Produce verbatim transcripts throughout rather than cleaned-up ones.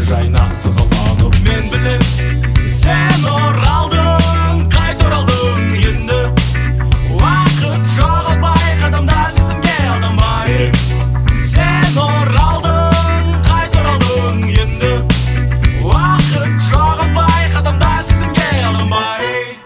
жайына сығаланып. Мен білем, сен оралдың, қайта оралдың енді. Уақыт жоғалтпай, қадамда сезімге алдамай. Сен оралдың, қайта оралдың енді. Уақыт жоғалтпай, қадамда сезімге алдамай.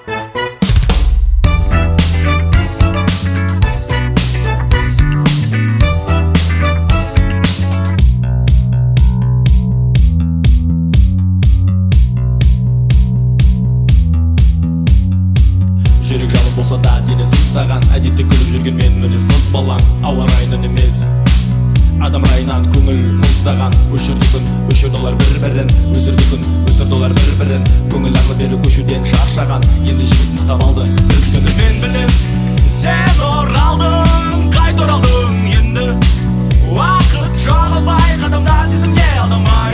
Жүрек жалын болса да дені сыздаған, әдетте күліп жүрген мен мінез қыз балаң. Ауа райынан емес, адам райынан көңіл мұздаған. Өшірді күн, өшірді олар бір-бірін, өсірді күн, өсірді олар бір-бірін. Көңіл арлы бері көшуден шаршаған, енді жігіт мықтап алды бір күні. Мен білем, сен оралдың, қайта оралдың енді. Уақыт жоғалтпай, қадамда сезімге алдамай.